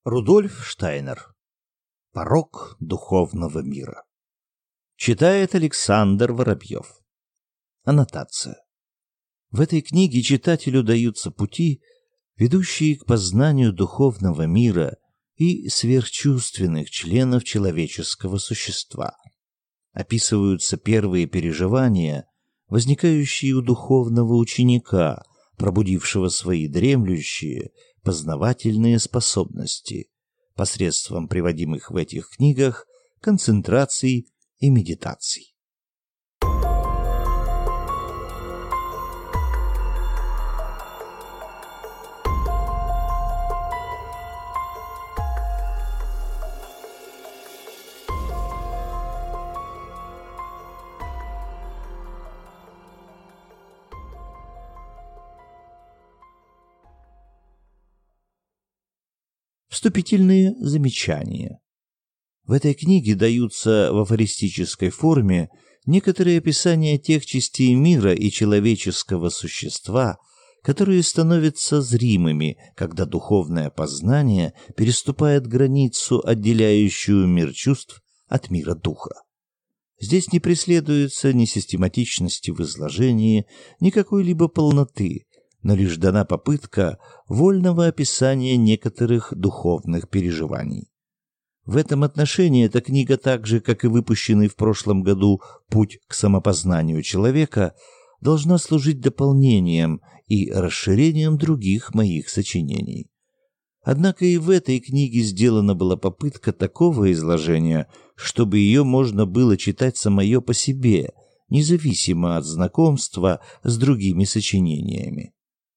Рудольф Штайнер. Порок духовного мира. Читает Александр Воробьев. Аннотация. В этой книге читателю даются пути, ведущие к познанию духовного мира и сверхчувственных членов человеческого существа. Описываются первые переживания, возникающие у духовного ученика, пробудившего свои дремлющие познавательные способности посредством приводимых в этих книгах концентраций и медитаций. Вступительные замечания. В этой книге даются в афористической форме некоторые описания тех частей мира и человеческого существа, которые становятся зримыми, когда духовное познание переступает границу, отделяющую мир чувств от мира духа. Здесь не преследуется ни систематичности в изложении, ни какой-либо полноты, но лишь дана попытка вольного описания некоторых духовных переживаний. В этом отношении эта книга, так же, как и выпущенный в прошлом году «Путь к самопознанию человека», должна служить дополнением и расширением других моих сочинений. Однако и в этой книге сделана была попытка такого изложения, чтобы ее можно было читать самое по себе, независимо от знакомства с другими сочинениями.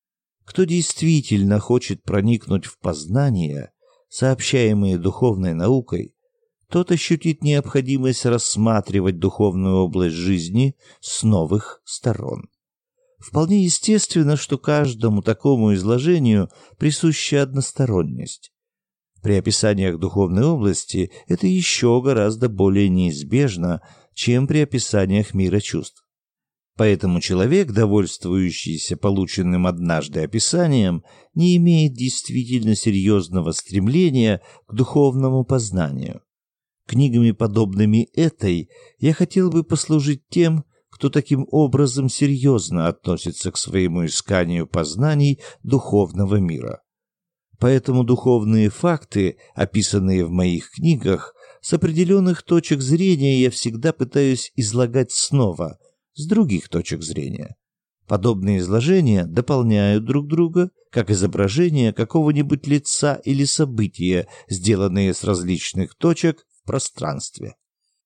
Кто действительно хочет проникнуть в познания, сообщаемые духовной наукой, тот ощутит необходимость рассматривать духовную область жизни с новых сторон. Вполне естественно, что каждому такому изложению присуща односторонность. При описаниях духовной области это еще гораздо более неизбежно, чем при описаниях мира чувств. Поэтому человек, довольствующийся полученным однажды описанием, не имеет действительно серьезного стремления к духовному познанию. Книгами, подобными этой, я хотел бы послужить тем, кто таким образом серьезно относится к своему исканию познаний духовного мира. Поэтому духовные факты, описанные в моих книгах, с определенных точек зрения я всегда пытаюсь излагать снова, с других точек зрения. Подобные изложения дополняют друг друга, как изображение какого-нибудь лица или события, сделанные с различных точек в пространстве.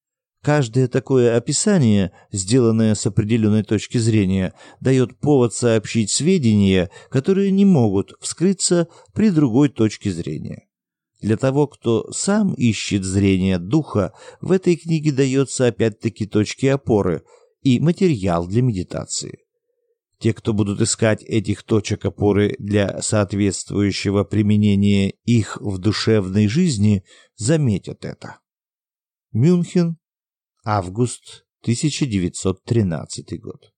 Каждое такое описание, сделанное с определенной точки зрения, дает повод сообщить сведения, которые не могут вскрыться при другой точке зрения. Для того, кто сам ищет зрение духа, в этой книге дается опять-таки точки опоры и материал для медитации. Те, кто будут искать этих точек опоры для соответствующего применения их в душевной жизни, заметят это. Мюнхен, август 1913 год.